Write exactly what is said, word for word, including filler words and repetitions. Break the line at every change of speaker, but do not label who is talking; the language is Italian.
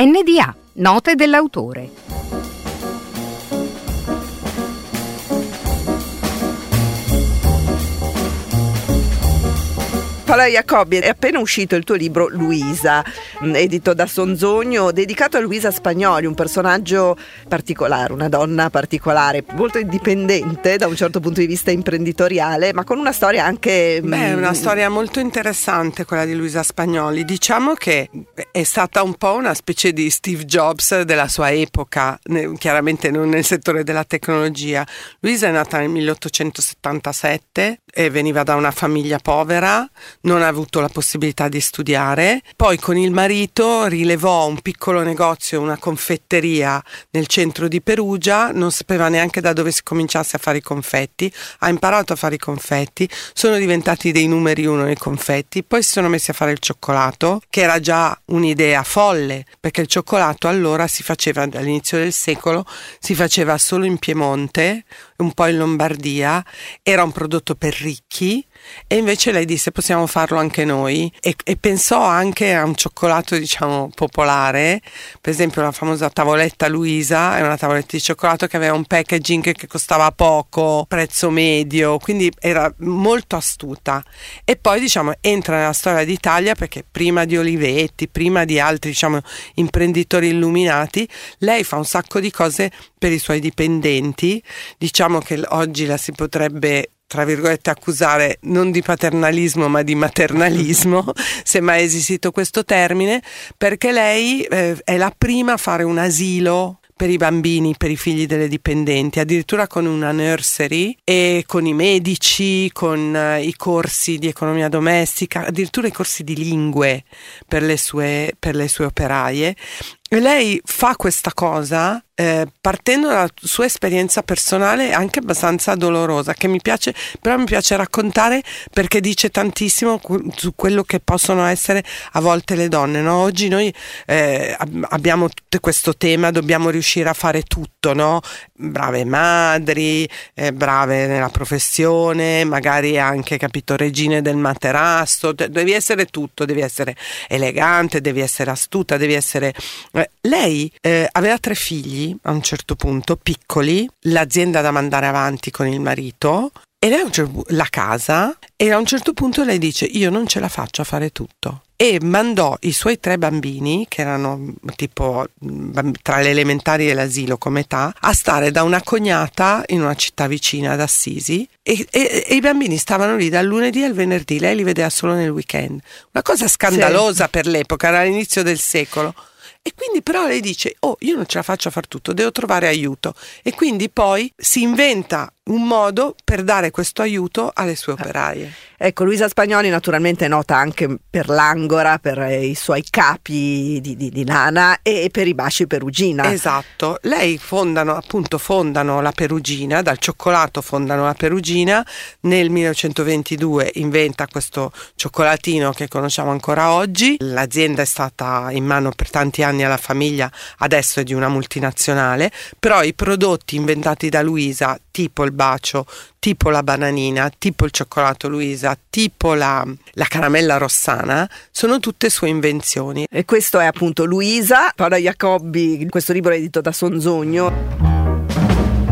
N D A, note dell'autore.
Paola Jacobi, è appena uscito il tuo libro Luisa, edito da Sonzogno, dedicato a Luisa Spagnoli, un personaggio particolare, una donna particolare, molto indipendente da un certo punto di vista imprenditoriale, ma con una storia anche...
Beh, è una storia molto interessante quella di Luisa Spagnoli. Diciamo che è stata un po' una specie di Steve Jobs della sua epoca, chiaramente non nel settore della tecnologia. Luisa è nata nel milleottocentosettantasette e veniva da una famiglia povera, non ha avuto la possibilità di studiare, poi con il marito rilevò un piccolo negozio, una confetteria nel centro di Perugia, non sapeva neanche da dove si cominciasse a fare i confetti, ha imparato a fare i confetti, sono diventati dei numeri uno nei confetti, poi si sono messi a fare il cioccolato, che era già un'idea folle, perché il cioccolato allora si faceva, all'inizio del secolo, si faceva solo in Piemonte, un po' in Lombardia, era un prodotto per ricchi, e invece lei disse possiamo farlo anche noi, e, e pensò anche a un cioccolato diciamo popolare. Per esempio la famosa tavoletta Luisa è una tavoletta di cioccolato che aveva un packaging che costava poco, prezzo medio, quindi era molto astuta. E poi diciamo entra nella storia d'Italia perché prima di Olivetti, prima di altri diciamo imprenditori illuminati, lei fa un sacco di cose per i suoi dipendenti. Diciamo che oggi la si potrebbe tra virgolette accusare non di paternalismo ma di maternalismo, se mai è esistito questo termine, perché lei eh, è la prima a fare un asilo per i bambini, per i figli delle dipendenti, addirittura con una nursery e con i medici, con uh, i corsi di economia domestica, addirittura i corsi di lingue per le sue, per le sue operaie. E lei fa questa cosa eh, partendo dalla sua esperienza personale anche abbastanza dolorosa, che mi piace, però mi piace raccontare perché dice tantissimo su quello che possono essere a volte le donne, no? Oggi noi eh, abbiamo tutto questo tema, dobbiamo riuscire a fare tutto, no? Brave madri, eh, brave nella professione, magari anche, capito, regine del materasso, devi essere tutto, devi essere elegante, devi essere astuta, devi essere... Lei eh, aveva tre figli a un certo punto, piccoli, l'azienda da mandare avanti con il marito e lei, la casa, e a un certo punto lei dice io non ce la faccio a fare tutto, e mandò i suoi tre bambini, che erano tipo tra le elementari e l'asilo come età, a stare da una cognata in una città vicina ad Assisi, e, e, e i bambini stavano lì dal lunedì al venerdì, lei li vedeva solo nel weekend, una cosa scandalosa, sì, per l'epoca, era all'inizio del secolo. E quindi però lei dice oh io non ce la faccio a far tutto, devo trovare aiuto, e quindi poi si inventa un modo per dare questo aiuto alle sue operaie.
Ecco, Luisa Spagnoli naturalmente è nota anche per l'Angora, per i suoi capi di, di, di lana e per i baci Perugina.
Esatto, lei fondano appunto fondano la Perugina, dal cioccolato fondano la Perugina, nel millenovecentoventidue inventa questo cioccolatino che conosciamo ancora oggi. L'azienda è stata in mano per tanti anni alla famiglia, adesso è di una multinazionale, però i prodotti inventati da Luisa, tipo il bacio, tipo la bananina, tipo il cioccolato Luisa, tipo la, la caramella rossana, sono tutte sue invenzioni.
E questo è appunto Luisa. Paola Jacobi, questo libro è edito da Sonzogno.